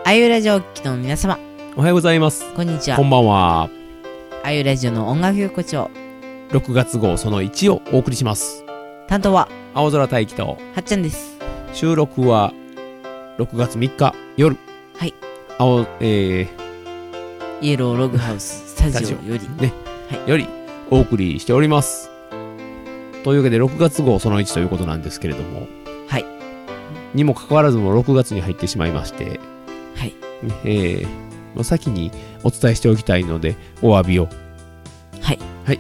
あゆラジオを聴きの皆様、 おはようございます。 こんにちは。 こんばんは。 あゆラジオの音楽横丁 6月号その1をお送りします。 担当は青空大輝とはっちゃんです。 収録は6月3日夜、 はい、イエローログハウススタジオよりね、はい、よりお送りしております。というわけで6月号その1ということなんですけれども、 はい、 にもかかわらずも6月に入ってしまいまして、 はい、 先にお伝えしておきたいのでお詫びを。 はい、 はい、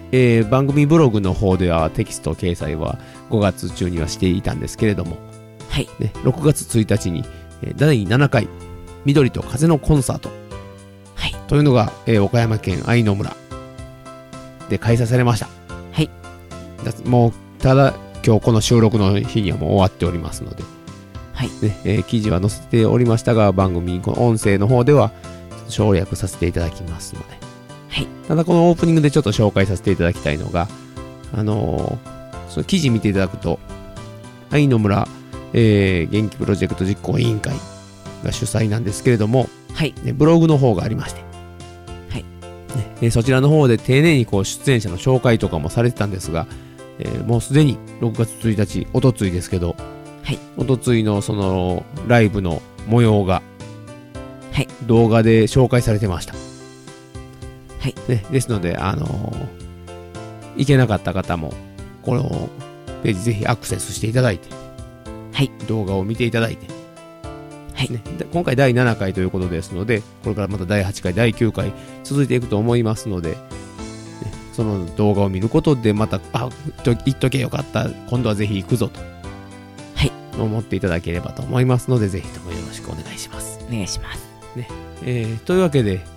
番組ブログの方ではテキスト掲載は5月中にはしていたんですけれども、 はいね、6月1日に、第7回緑と風のコンサート、 はい、 というのが、岡山県愛の村で開催されました。 はい、 もうただ今日この収録の日にはもう終わっておりますので、 はいね、記事は載せておりましたが、番組この音声の方では省略させていただきますので、 はい、 ただこのオープニングでちょっと紹介させていただきたいのが、その記事見ていただくと愛の村、元気プロジェクト実行委員会が主催なんですけれども、 はいね、ブログの方がありまして、 はいね、そちらの方で丁寧にこう出演者の紹介とかもされてたんですが、もうすでに6月1日おとついですけど、 はい、 おとついのそのライブの模様が、 はい、 動画で紹介されてました。 はいね、ですので、行けなかった方もこのページぜひアクセスしていただいて、 はい、 動画を見ていただいて、 はいね、今回第7回ということですので、これからまた第8回第9回続いていくと思いますので、ね、その動画を見ることでまた行っとけよかった、今度はぜひ行くぞと、 はい、 思っていただければと思いますので、ぜひともよろしくお願いします。 お願いします。 ね、というわけで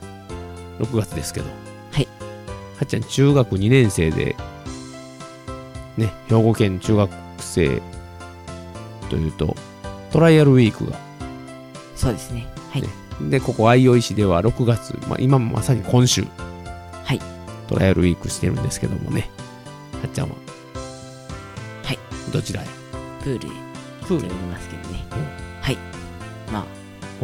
6月ですけど、 はい、 はっちゃん中学2年生でね、兵庫県中学生というとトライアルウィークが、 そうですね、はい、 ね、でここ相生市では6月、今まさに今週、 はい、 トライアルウィークしてるんですけどもね、はっちゃんは、 はい、 どちらへ？ プールへプール行っておりますけどね、はい、まあ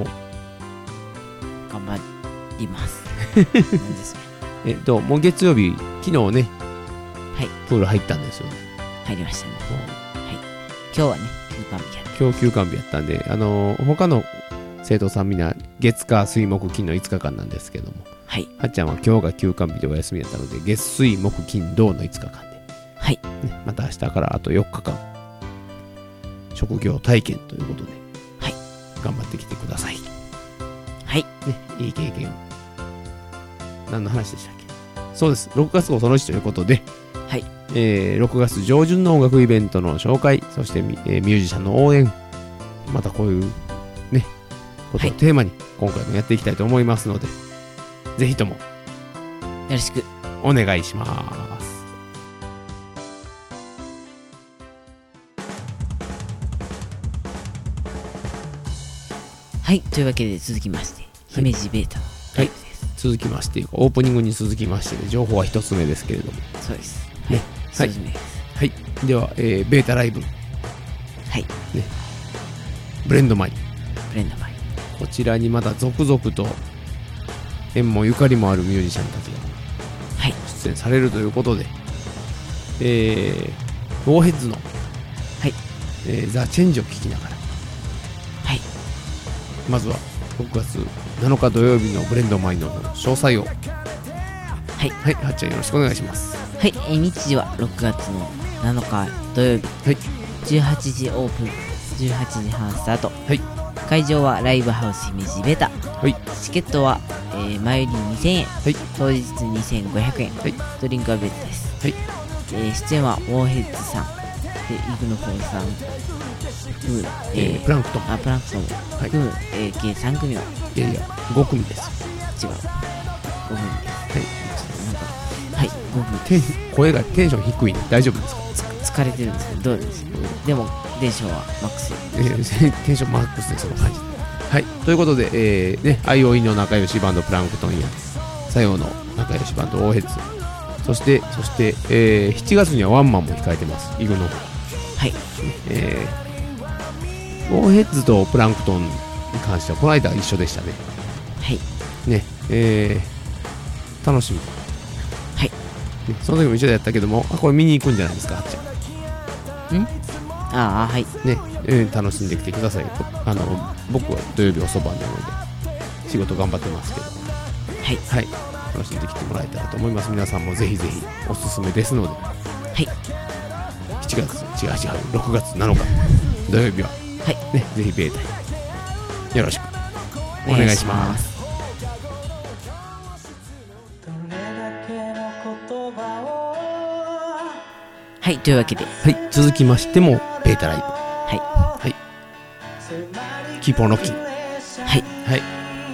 頑張りますなんですね。 もう月曜日昨日ね、 はい、 プール入ったんですよね。 入りましたね。はい、今日はね休館日やった。 今日休館日やったんで、他の生徒さんみんな月火水木金の5日間なんですけども、 はい、 はっちゃんは今日が休館日でお休みやったので、月水木金土の5日間で、 はい、 ね、また明日からあと4日間職業体験ということで、 はい、 頑張ってきてください。 はい、 ね、いい経験を。何の話でしたっけ？そうです、6月号その1ということで、 はい、 6月上旬の音楽イベントの紹介、そしてミュージシャンの応援、またこういうねことをテーマに今回もやっていきたいと思いますので、ぜひともよろしくお願いします。 はい、というわけで続きまして姫路ベータのライブです。 続きましてオープニングに続きまして、ね、情報は一つ目ですけれども、 そうです、 ね、はい、はい、では、ベータライブ、 はい、 ね、ブレンドマインこちらにまた続々と縁もゆかりもあるミュージシャンたちが出演されるということで、ウォーヘッズの、 はい、 ザ・チェンジを聞きながら、 はい、 まずは6月7日土曜日のブレンドマイの詳細を、はい、はい、はっちゃんよろしくお願いします。 はい、日時は6月の7日土曜日、はい、18時オープン、18時半スタート、はい、会場はライブハウス姫路ベタ、はい、チケットは、前売り2000円、はい、当日2500円、はい、ドリンクは別です、はい、出演はウォーヘッズさんでイグノフォンさん含む、 プランクトンも含む、計3組の、 いや5組です。 違う、5組です。はい、5組。 声がテンション低いの大丈夫ですか？ 疲れてるんですけど、どうですか？でもテンションはマックスで、テンションマックスでその感じで、はい、ということで、ね、相生の仲良しバンドプランクトンや佐用の仲良しバンドオーヘッズ、そして、7月にはワンマンも控えてます、イグノ。はい、オーヘッズとプランクトンに関してはこの間一緒でしたね。 はいね、楽しみ。 はい、 ね、その時も一緒でやったけども、これ見に行くんじゃないですか、はっちゃん。 ああ、はいね、楽しんできてくださいよ。僕は土曜日遅番なので仕事頑張ってますけど、 はい、 はい、楽しんできてもらえたらと思います。皆さんもぜひぜひおすすめですので、 はい、 6月7日土曜日は、 はいね、ぜひベータよろしくお願いします。 はい、というわけで、 はい、続きましてもベータライブ、 はい、 キーポンロッキン、 はい、 はい、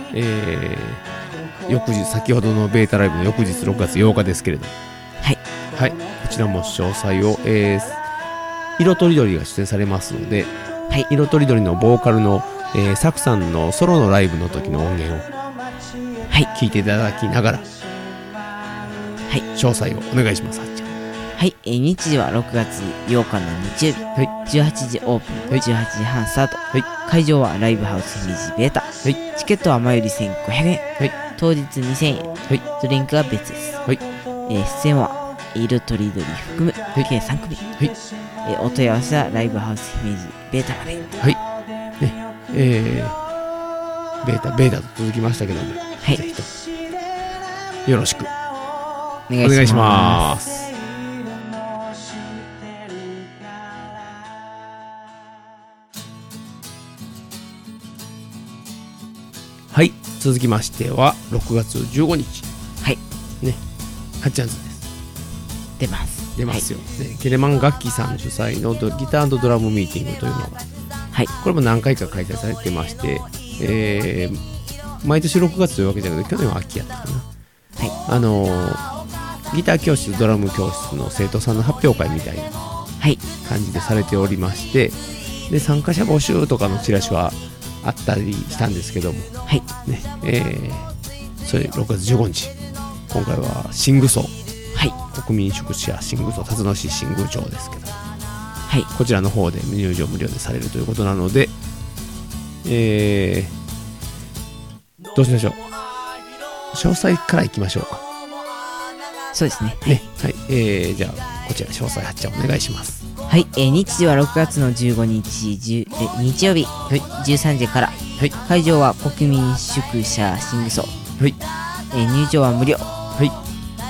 翌日、先ほどのベータライブの翌日6月8日ですけれども、 はい、 はい、こちらも詳細を、色とりどりが出演されますので、 はい、 色とりどりのボーカルの、サクさんのソロのライブの時の音源を、 はい、 聞いていただきながら、 はい、 詳細をお願いします。はっちゃん。 はい、日時は6月8日の日曜日、 はい、 18時オープン、 はい、 18時半スタート、 はい、 会場はライブハウス姫路ベータ、はい、チケットは前より1500円、はい、当日2000円、はい、ドリンクは別です、はい、出演は色とりどり含む、はい、計3組、はい、お問い合わせはライブハウス姫路ベータまで、 はい、ね、ベータと続きましたけども、 はい、 ぜひとよろしくお願いします。 はい、続きましては6月15日、 はいね、はっちゃんズです。出ますよ、はい、ね、ケレマン楽器さん主催のギター&ドラムミーティングというのが、はい、これも何回か開催されてまして、毎年6月というわけじゃなくて去年は秋やったかな、はい、ギター教室ドラム教室の生徒さんの発表会みたいな感じでされておりまして、で参加者募集とかのチラシはあったりしたんですけども、はいね、それ6月15日今回は新宮荘、はい、国民宿舎新宮荘辰野市新宮町ですけど、はい、こちらの方で入場無料でされるということなので、どうしましょう。詳細からいきましょうか。 そうですね。 はい、じゃあこちら詳細はっちゃんお願いします。 はい、日時は6月の15日日曜日、はい、13時から、はい、会場は国民宿舎新宮荘、はい、入場は無料、はい、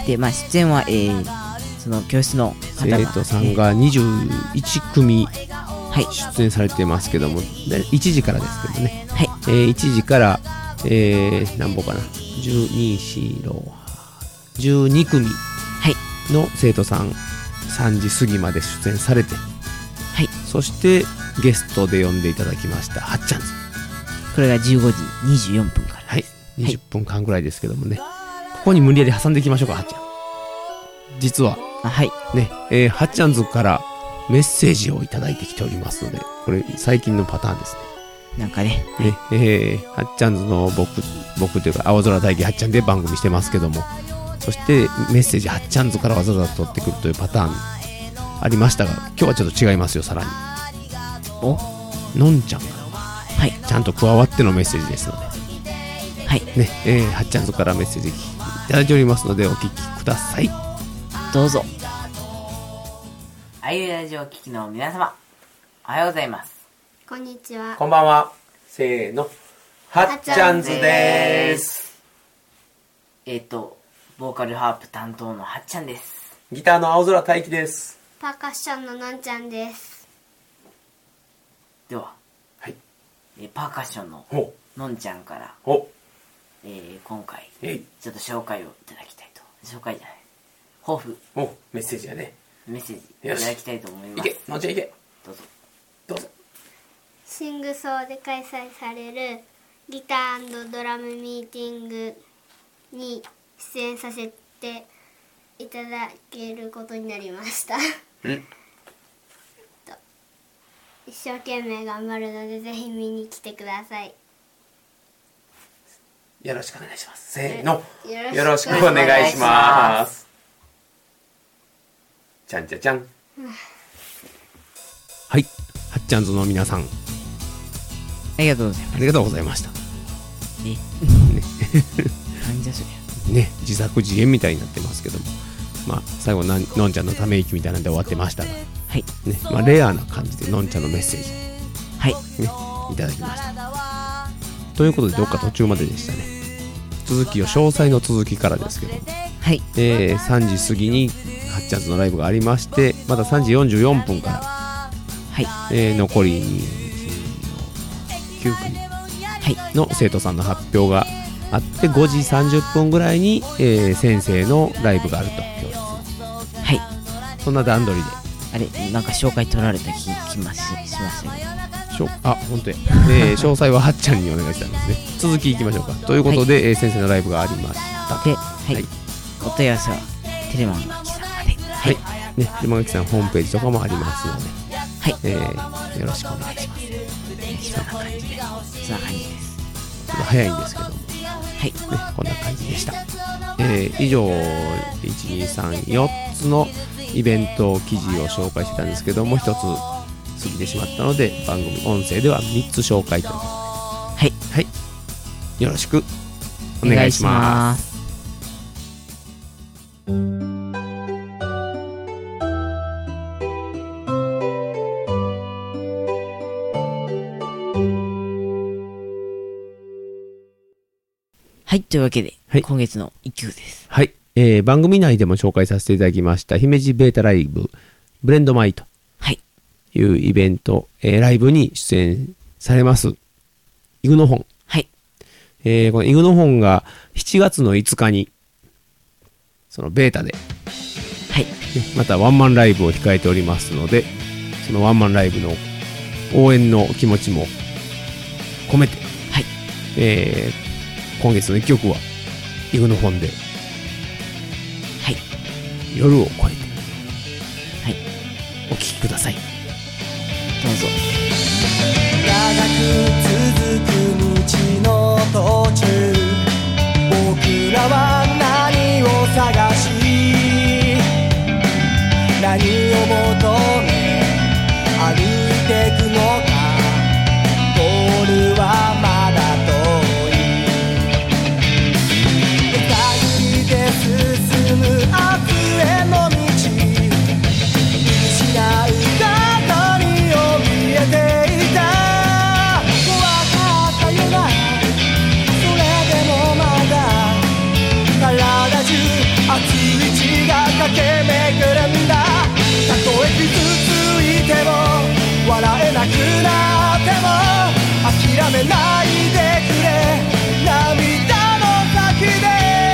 で、出演は、その教室の方が生徒さんが21組、出演されてますけども、1時からですけどね、はい、1時から何本かな、12組の生徒さん3時過ぎまで出演されて、はい、そしてゲストで呼んでいただきましたはっちゃんズ、これが15時24分から、はい、20分間ぐらいですけどもね、ここに無理やり挟んでいきましょうか。はっちゃん、実ははいね、はっちゃんズからメッセージをいただいてきておりますので、これ最近のパターンですね。なんかね、はっちゃんズの僕というか青空大輝はっちゃんで番組してますけども、そしてメッセージはっちゃんズからわざわざ取ってくるというパターンありましたが、今日はちょっと違いますよ。さらにのんちゃんが、はい、ちゃんと加わってのメッセージですので、はいね、はっちゃんズからメッセージいただいておりますのでお聞きください。どうぞ。 あゆラジオ聞きの皆様、おはようございます。 こんにちは。 こんばんは。せーの、はっちゃんズです。 ボーカルハープ担当のはっちゃんです。 ギターの青空大輝です。 パーカッションののんちゃんです。 では、はい、パーカッションののんちゃんから、今回ちょっと紹介をいただきたいと。紹介じゃない、抱負、メッセージやね。メッセージいただきたいと思います。いけ、のんちゃんいけ。どうぞどうぞ。 新宮荘で開催されるギター&ドラムミーティングに出演させていただけることになりました一生懸命頑張るのでぜひ見に来てください。 よろしくお願いします。せーの、よろしくお願いします。ちゃんちゃちゃんはい、はっちゃんズの皆さん、 ありがとうございます。 ありがとうございました。 なんじゃそりね、自作自演みたいになってますけども、まあ最後のんちゃんのため息みたいなんで終わってましたが、 はいね、まあレアな感じでのんちゃんのメッセージ、 はい、 ね、いただきました。ということでどっか途中まででしたね。続きを詳細の続きからですけども、 はい、 3時過ぎにはっちゃんずのライブがありまして、また3時44分から、 はい、 残り9組の生徒さんの発表があって、5時30分ぐらいに、先生のライブがあると。 はい、 そんな段取りで、 あれなんか紹介取られた気しましたけど、 あ、本当や、詳細ははっちゃんにお願いしたんですね。続きいきましょうか。ということで、先生のライブがありましたで、はい、お問い合わせはテレマンガキさんまで、 はい、ね、テレマンガキさんホームページとかもありますので、 はい、 よろしくお願いします。 そんな感じです。 ちょっと早いんですけども、 はい、 ね、こんな感じでした。以上 1,2,3,4 つのイベント記事を紹介してたんですけども、1つ過ぎてしまったので、番組音声では3つ紹介ということで、 はい、 はい、よろしくお願いします。 はい、というわけで、 はい、 今月の1曲です。 はい、番組内でも紹介させていただきました姫路ベータライブブレンドマイというイベント、ライブに出演されますイグノホン、 はい、 このイグノホンが7月の5日にそのベータで、 はい、 またワンマンライブを控えておりますので、そのワンマンライブの応援の気持ちも込めて、 はい、 今月の1曲はイグノホンで、 はい、 夜を越えて、 はい、 お聴きください。 どうぞ。 長く続く道の途中、僕らは何を探し、何を求め歩いてくのか、ゴールはまだ遠い。手探りで進む明日への道、失う方にを見えていた。怖かったよな、それでもまだ体中熱い血が駆け巡るんだ。たとえ傷ついても笑えなくなっても諦めないでくれ。涙の先で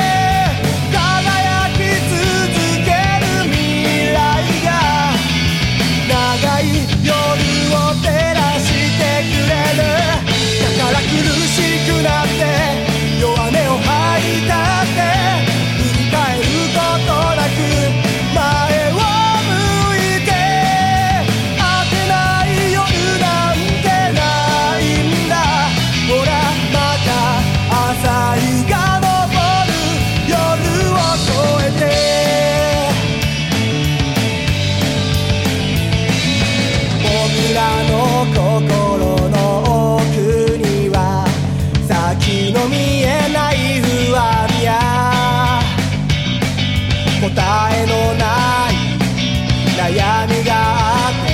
輝き続ける未来が長い夜を照らしてくれる。だから苦しくなって弱音を吐いたって振り返ることなく前を向いて、当てない夜なんてないんだ。ほらまた朝日が昇る夜を越えて、僕らの心の奥には先の見えない不安や答えのない悩みがあって、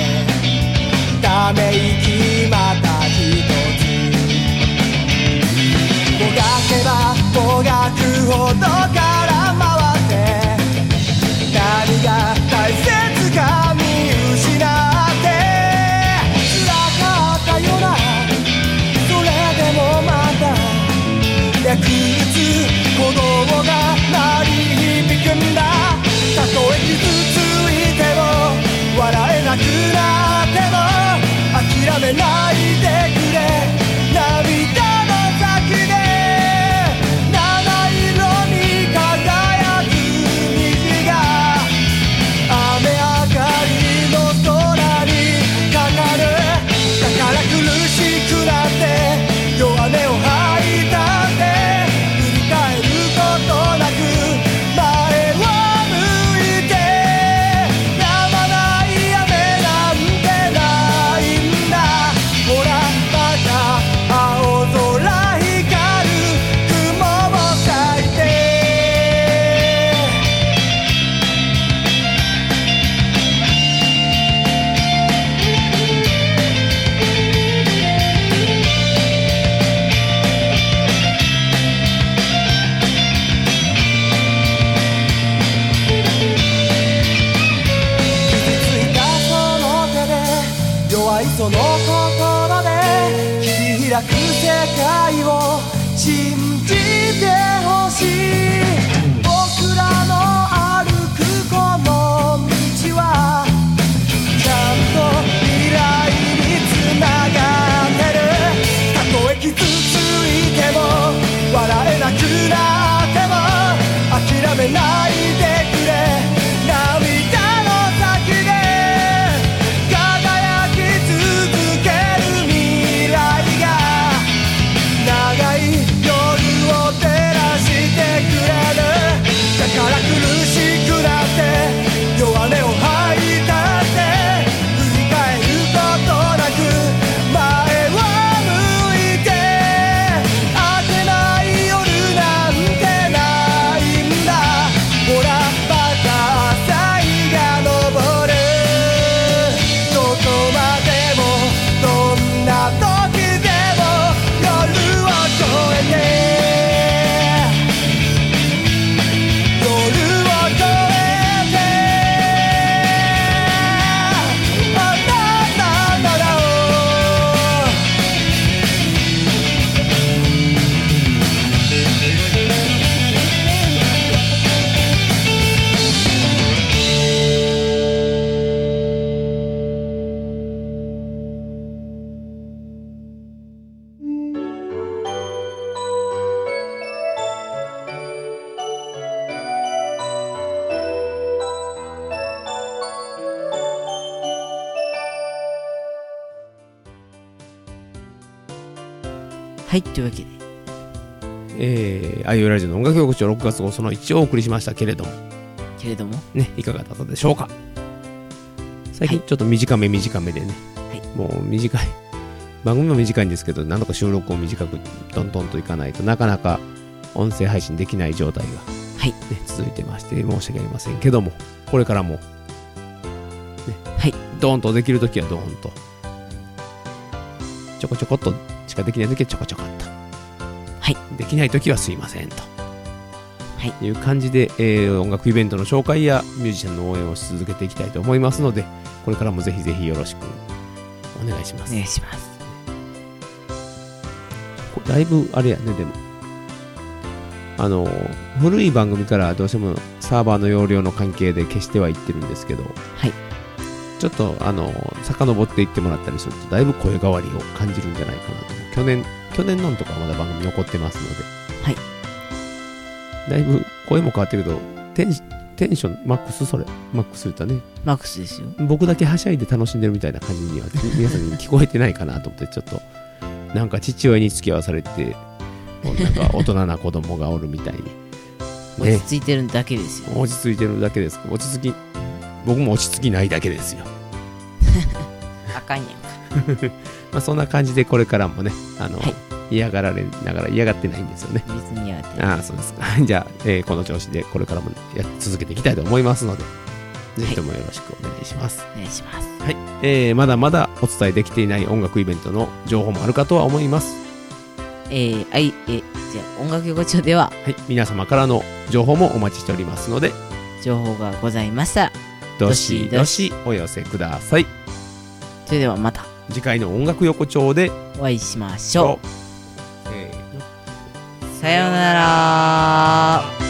ため息また一つもがけばもがくほどから回って、何が大切か見失って辛かったよな、それでもまた略打つ鼓動が鳴り響くんだ。たとえ傷ついても笑えなくなっても諦めないでくれ。涙の先で七色に輝く虹が雨上がりの空にかかる。だから苦しくなって弱音を吐いたって振り返ることなく前を向いて、止まない雨なんて輝く世界を信じてほしい。僕らの歩くこの道はちゃんと未来につながってる。たとえ傷ついても笑えなくなっても諦めないでくれ。涙の先で輝き続ける未来が長い夜を照らしてくれる。だから苦しくなって弱音を吐いたって振り返ることなく前を向いて明けない夜なんてないんだ。ほらまた朝日が昇る。どこまでもどんな時でも夜を越えて夜を越えてあなたならはい、というわけであいうえおラジオの音楽横丁6月号その1をお送りしましたけれどもね、いかがだったでしょうか。最近ちょっと短めでね、 はい、 もう短い番組も短いんですけど、何とか収録を短くトントンといかないとなかなか音声配信できない状態が、 はいね、続いてまして申し訳ありませんけども、これからも、ね、 はい、 ドーンとできるときはドーンと、ちょこちょこっとしかできないときはちょこちょこっと、 はい、 できないときはすいませんと、 はい、 いう感じで、音楽イベントの紹介やミュージシャンの応援をし続けていきたいと思いますので、これからもぜひぜひよろしくお願いします。 お願いします。 これだいぶあれやね、でも古い番組からどうしてもサーバーの容量の関係で消してはいってるんですけど、 はい、 ちょっと遡っていってもらったりするとだいぶ声変わりを感じるんじゃないかなと思う。去年のんとかまだ番組残ってますので、 はい、 だいぶ声も変わってるけどテンションマックス、それマックス言ったね、 マックスですよ。 僕だけはしゃいで楽しんでるみたいな感じには皆さんに聞こえてないかなと思って、ちょっとなんか父親に付き合わされてなんか大人な子供がおるみたいに、ね、 落ち着いてるだけですよ。 落ち着いてるだけです。僕も落ち着きないだけですよ。 あかんやんか。 まあそんな感じでこれからもね、 はい、 嫌がられながら嫌がってないんですよね。 別に嫌がってない。 ああ、そうですか。じゃあ、この調子でこれからもや続けていきたいと思いますので、ぜひともよろしくお願いします。 お願いします。 はい、まだまだお伝えできていない音楽イベントの情報もあるかとは思います。 じゃあ音楽横丁では、 はい、皆様からの情報もお待ちしておりますので、 情報がございましたらどしどしお寄せください。 それではまた次回の音楽横丁でお会いしましょう。さようなら。